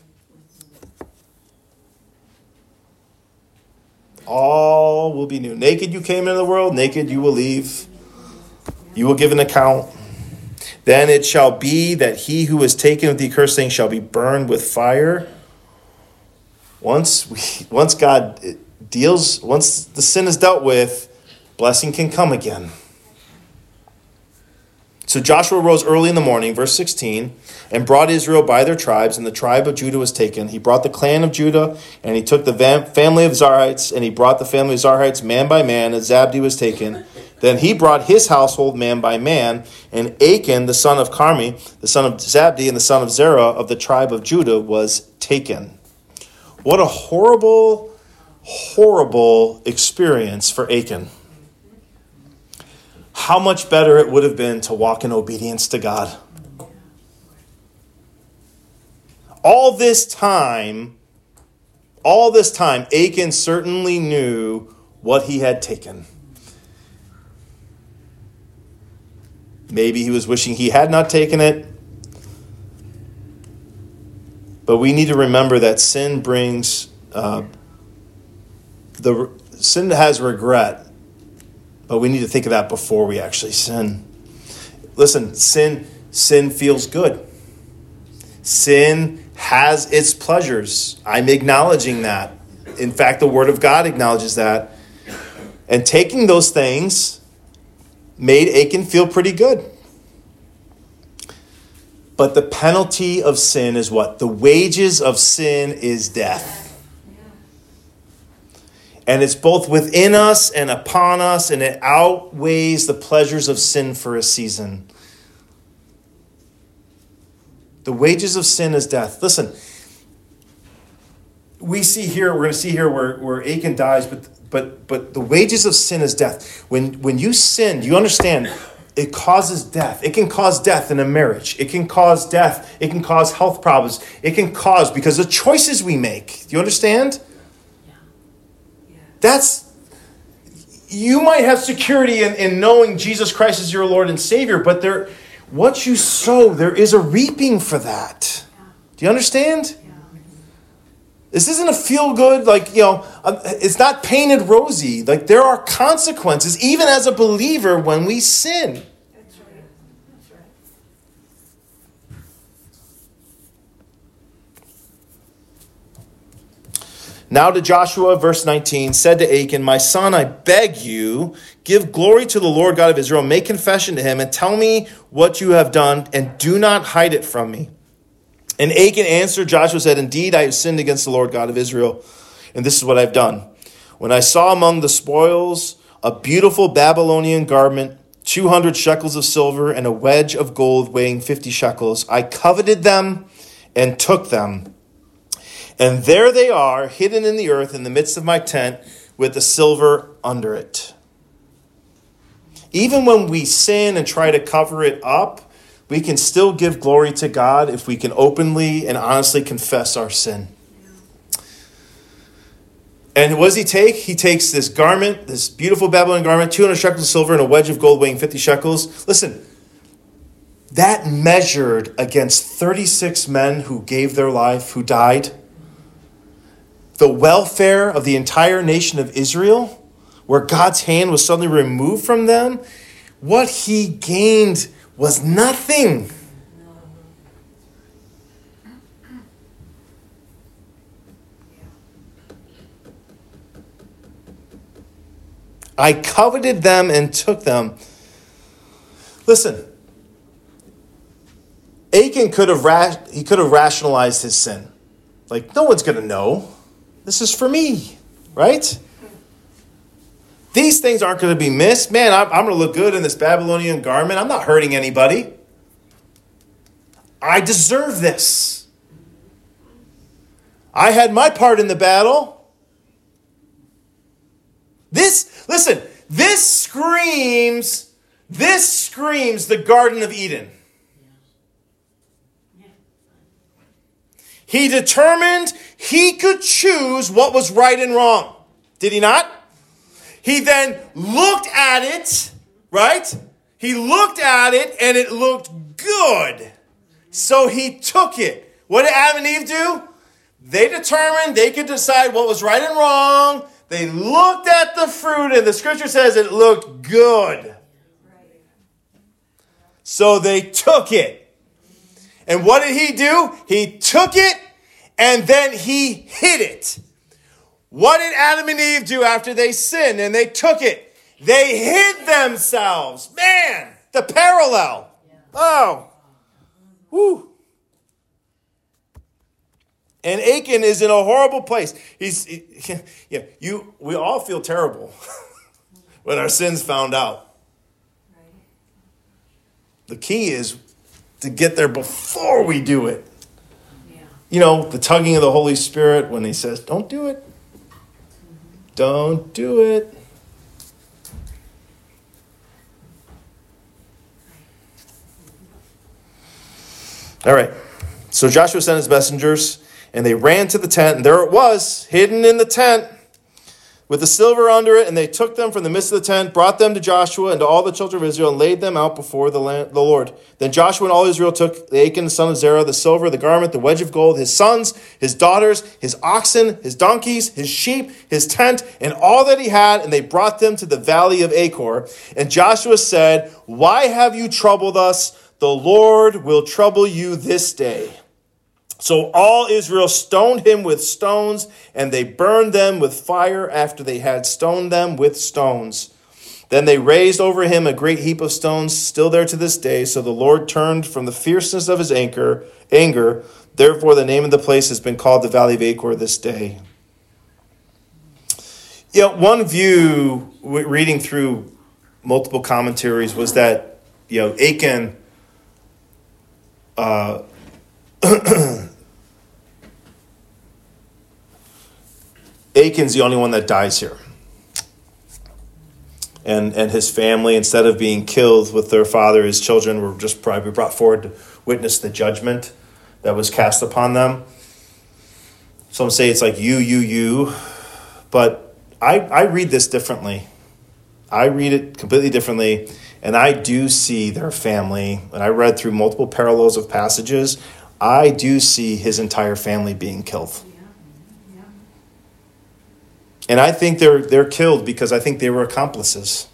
All will be new. Naked you came into the world, naked you will leave. You will give an account. Then it shall be that he who is taken with the accursed thing shall be burned with fire. Once we, once God deals, once the sin is dealt with, blessing can come again. So Joshua rose early in the morning, verse sixteen, and brought Israel by their tribes, and the tribe of Judah was taken. He brought the clan of Judah, and he took the family of Zarhites, and he brought the family of Zarhites man by man, and Zabdi was taken. Then he brought his household man by man, and Achan, the son of Carmi, the son of Zabdi, and the son of Zerah of the tribe of Judah was taken. What a horrible, horrible experience for Achan. How much better it would have been to walk in obedience to God. All this time, all this time, Achan certainly knew what he had taken. Maybe he was wishing he had not taken it. But we need to remember that sin brings, uh, the sin has regret. But we need to think of that before we actually sin. Listen, sin, sin feels good. Sin has its pleasures. I'm acknowledging that. In fact, the Word of God acknowledges that. And taking those things made Achan feel pretty good. But the penalty of sin is what? The wages of sin is death. And it's both within us and upon us, and it outweighs the pleasures of sin for a season. The wages of sin is death. Listen, we see here, we're going to see here where, where Achan dies, but but but the wages of sin is death. When when you sin, you understand, it causes death. It can cause death in a marriage. It can cause death. It can cause health problems. It can cause, because of the choices we make. Do you understand? Yeah. Yeah. That's, you might have security in, in knowing Jesus Christ is your Lord and Savior, but there, what you sow, there is a reaping for that. Yeah. Do you understand? Yeah. This isn't a feel-good, like, you know, it's not painted rosy. Like, there are consequences, even as a believer, when we sin. That's right. That's right. Now to Joshua, verse nineteen, said to Achan, my son, I beg you, give glory to the Lord God of Israel, make confession to him, and tell me what you have done, and do not hide it from me. And Achan answered, Joshua said, indeed, I have sinned against the Lord God of Israel, and this is what I've done. When I saw among the spoils a beautiful Babylonian garment, two hundred shekels of silver, and a wedge of gold weighing fifty shekels, I coveted them and took them. And there they are, hidden in the earth in the midst of my tent, with the silver under it. Even when we sin and try to cover it up, we can still give glory to God if we can openly and honestly confess our sin. And what does he take? He takes this garment, this beautiful Babylonian garment, two hundred shekels of silver, and a wedge of gold weighing fifty shekels. Listen, that measured against thirty-six men who gave their life, who died. The welfare of the entire nation of Israel, where God's hand was suddenly removed from them, what he gained was nothing. I coveted them and took them. Listen, Achan could have ra- he could have rationalized his sin. Like, no one's going to know. This is for me, right? These things aren't going to be missed. Man, I'm, I'm going to look good in this Babylonian garment. I'm not hurting anybody. I deserve this. I had my part in the battle. This, listen, this screams, this screams the Garden of Eden. He determined he could choose what was right and wrong. Did he not? He then looked at it, right? He looked at it and it looked good. So he took it. What did Adam and Eve do? They determined they could decide what was right and wrong. They looked at the fruit and the scripture says it looked good. So they took it. And what did he do? He took it and then he hid it. What did Adam and Eve do after they sinned and they took it? They hid themselves. Man, the parallel. Oh. Woo. And Achan is in a horrible place. He's, he, yeah, you. We all feel terrible when our sins found out. The key is to get there before we do it. Yeah. You know, the tugging of the Holy Spirit when he says, don't do it. Don't do it. All right. So Joshua sent his messengers, and they ran to the tent, and there it was, hidden in the tent, with the silver under it, and they took them from the midst of the tent, brought them to Joshua and to all the children of Israel, and laid them out before the, land, the Lord. Then Joshua and all Israel took Achan, the son of Zerah, the silver, the garment, the wedge of gold, his sons, his daughters, his oxen, his donkeys, his sheep, his tent, and all that he had, and they brought them to the valley of Achor. And Joshua said, why have you troubled us? The Lord will trouble you this day. So all Israel stoned him with stones, and they burned them with fire after they had stoned them with stones. Then they raised over him a great heap of stones, still there to this day. So the Lord turned from the fierceness of his anger. anger. Therefore the name of the place has been called the Valley of Achor this day. You know, one view, reading through multiple commentaries, was that, you know, Achan... Uh, Achan's the only one that dies here. And and his family, instead of being killed with their father, his children were just probably brought forward to witness the judgment that was cast upon them. Some say it's like you, you, you. But I, I read this differently. I read it completely differently. And I do see their family. And I read through multiple parallels of passages. I do see his entire family being killed. And I think they're they're killed because I think they were accomplices.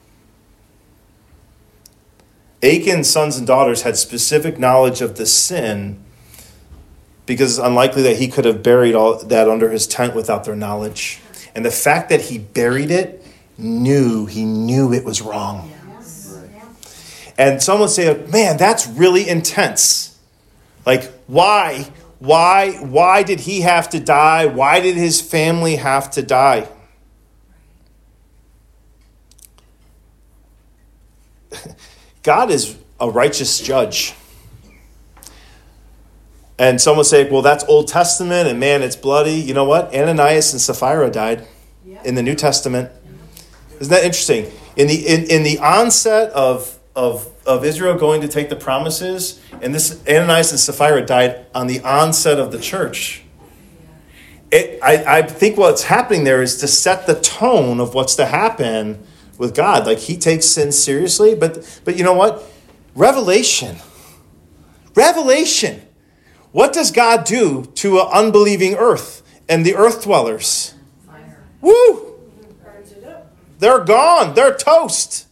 Achan's sons and daughters had specific knowledge of the sin because it's unlikely that he could have buried all that under his tent without their knowledge. And the fact that he buried it, knew, he knew it was wrong. Yes. And someone say, man, that's really intense. Like, why? Why, why did he have to die? Why did his family have to die? God is a righteous judge. And some will say, well, that's Old Testament, and man, it's bloody. You know what? Ananias and Sapphira died in the New Testament. Isn't that interesting? In the in, in the onset of, of, of Israel going to take the promises, and this Ananias and Sapphira died on the onset of the church. It, I, I think what's happening there is to set the tone of what's to happen with God. Like, he takes sin seriously, but but you know what? Revelation. Revelation. What does God do to an unbelieving earth and the earth dwellers? Fire. Woo! Burns it up. They're gone. They're toast.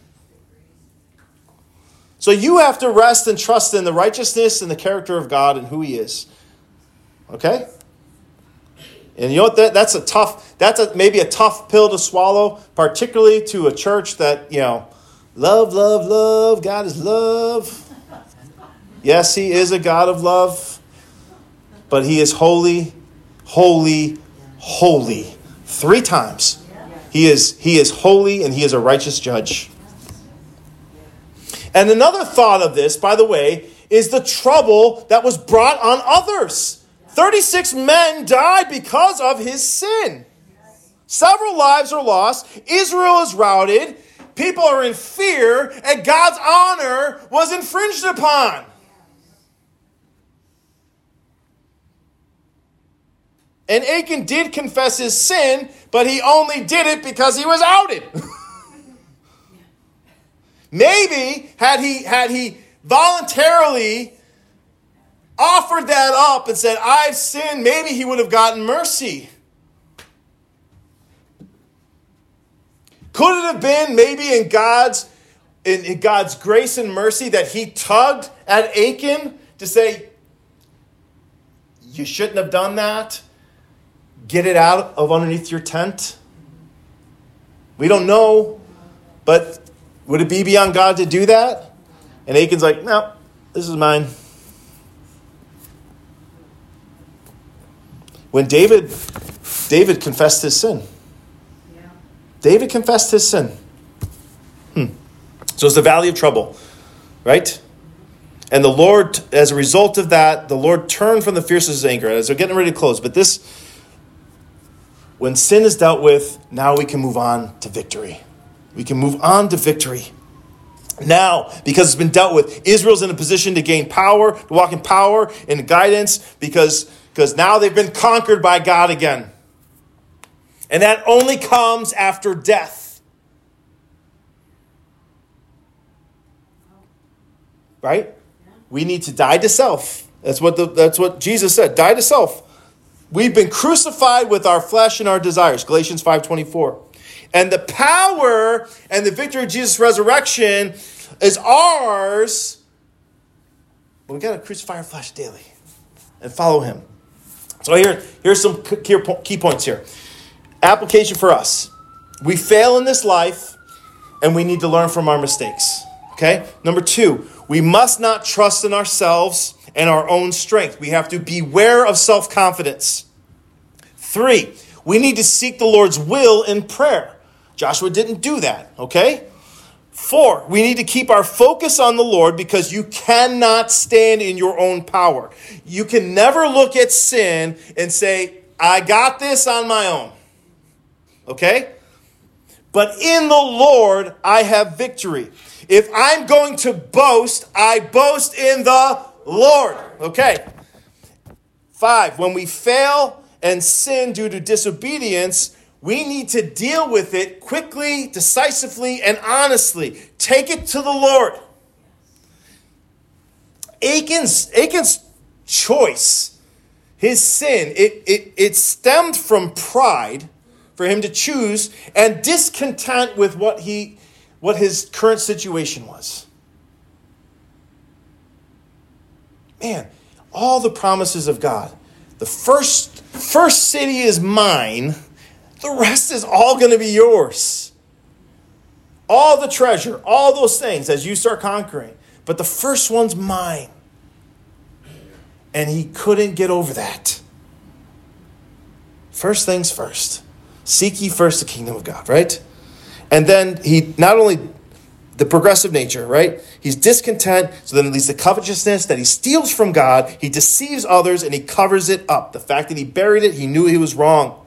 So you have to rest and trust in the righteousness and the character of God and who he is. Okay? And you know what? That, that's a tough, that's a, maybe a tough pill to swallow, particularly to a church that, you know, love, love, love, God is love. Yes, he is a God of love, but he is holy, holy, holy. Three times. He is, he is holy and he is a righteous judge. And another thought of this, by the way, is the trouble that was brought on others. thirty-six men died because of his sin. Several lives are lost. Israel is routed. People are in fear, and God's honor was infringed upon. And Achan did confess his sin, but he only did it because he was outed. Maybe had he had he voluntarily offered that up and said, I've sinned, maybe he would have gotten mercy. Could it have been maybe in God's in, in God's grace and mercy that he tugged at Achan to say, you shouldn't have done that? Get it out of underneath your tent? We don't know, but would it be beyond God to do that? And Achan's like, no, this is mine. When David, David confessed his sin. Yeah. David confessed his sin. Hmm. So it's the valley of trouble, right? And the Lord, as a result of that, the Lord turned from the fierceness of his anger. As we're getting ready to close, but this, when sin is dealt with, now we can move on to victory. We can move on to victory. Now, because it's been dealt with, Israel's in a position to gain power, to walk in power and guidance, because, because now they've been conquered by God again. And that only comes after death. Right? We need to die to self. That's what the, that's what Jesus said. Die to self. We've been crucified with our flesh and our desires. Galatians five twenty-four. And the power and the victory of Jesus' resurrection is ours. But we've got to crucify our flesh daily and follow him. So here, here's some key points here. Application for us. We fail in this life, and we need to learn from our mistakes. Okay? Number two, we must not trust in ourselves and our own strength. We have to beware of self-confidence. Three, we need to seek the Lord's will in prayer. Joshua didn't do that, okay? Four, we need to keep our focus on the Lord because you cannot stand in your own power. You can never look at sin and say, I got this on my own, okay? But in the Lord, I have victory. If I'm going to boast, I boast in the Lord. Okay. Five, when we fail and sin due to disobedience, we need to deal with it quickly, decisively, and honestly. Take it to the Lord. Achan's, Achan's choice, his sin, it, it, it stemmed from pride for him to choose and discontent with what he, what his current situation was. Man, all the promises of God. The first, first city is mine. The rest is all going to be yours. All the treasure, all those things as you start conquering. But the first one's mine. And he couldn't get over that. First things first. Seek ye first the kingdom of God, right? And then he not only the progressive nature, right? He's discontent, so then it leads to covetousness that he steals from God, he deceives others, and he covers it up. The fact that he buried it, he knew he was wrong.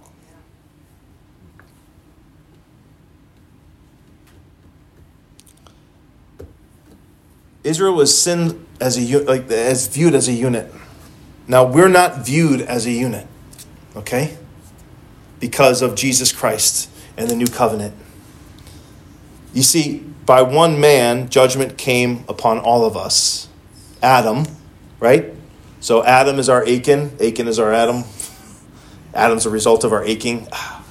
Israel was sin as a like as viewed as a unit. Now we're not viewed as a unit, okay? Because of Jesus Christ and the new covenant. You see, by one man, judgment came upon all of us. Adam, right? So Adam is our Achan. Achan is our Adam. Adam's a result of our aching.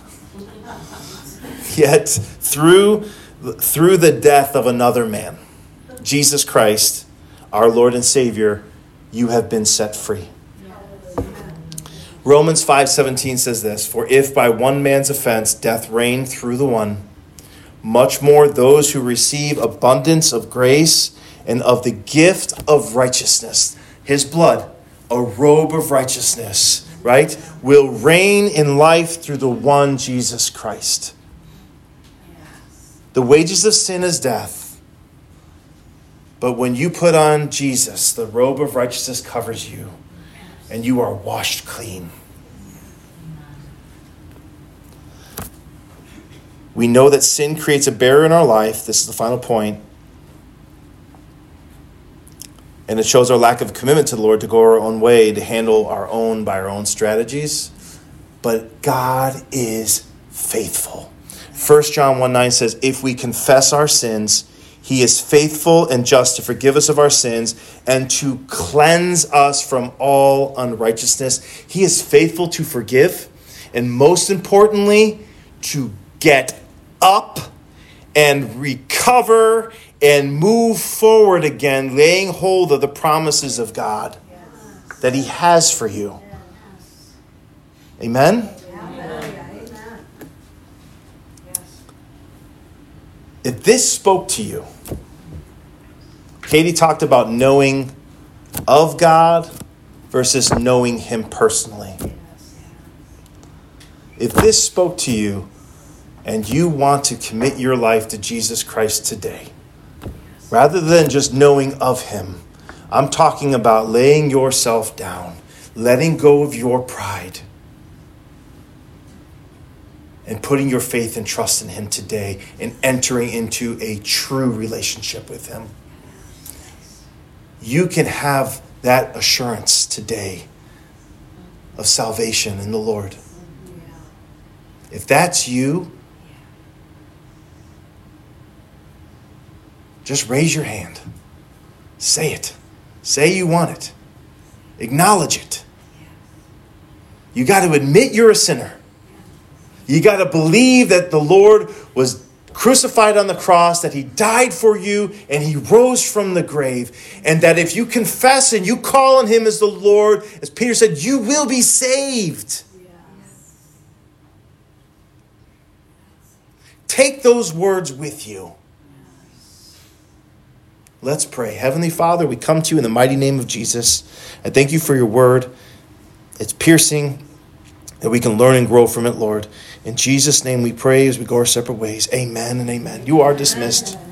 Yet, through, through the death of another man, Jesus Christ, our Lord and Savior, you have been set free. Romans five seventeen says this, "For if by one man's offense death reigned through the one, much more those who receive abundance of grace and of the gift of righteousness," his blood, a robe of righteousness, right, "will reign in life through the one Jesus Christ." The wages of sin is death. But when you put on Jesus, the robe of righteousness covers you, and you are washed clean. We know that sin creates a barrier in our life. This is the final point. And it shows our lack of commitment to the Lord to go our own way, to handle our own by our own strategies. But God is faithful. First John one nine says, "If we confess our sins, he is faithful and just to forgive us of our sins and to cleanse us from all unrighteousness." He is faithful to forgive, and most importantly, to get up and recover and move forward again, laying hold of the promises of God that he has for you. Amen? If this spoke to you, Katie talked about knowing of God versus knowing him personally. If this spoke to you and you want to commit your life to Jesus Christ today, rather than just knowing of him, I'm talking about laying yourself down, letting go of your pride, and putting your faith and trust in him today and entering into a true relationship with him. You can have that assurance today of salvation in the Lord. If that's you, just raise your hand. Say it. Say you want it. Acknowledge it. You got to admit you're a sinner. You got to believe that the Lord was crucified on the cross, that he died for you, and he rose from the grave. And that if you confess and you call on him as the Lord, as Peter said, you will be saved. Take those words with you. Let's pray. Heavenly Father, we come to you in the mighty name of Jesus. I thank you for your word. It's piercing, that we can learn and grow from it, Lord. In Jesus' name we pray as we go our separate ways. Amen and amen. You are dismissed.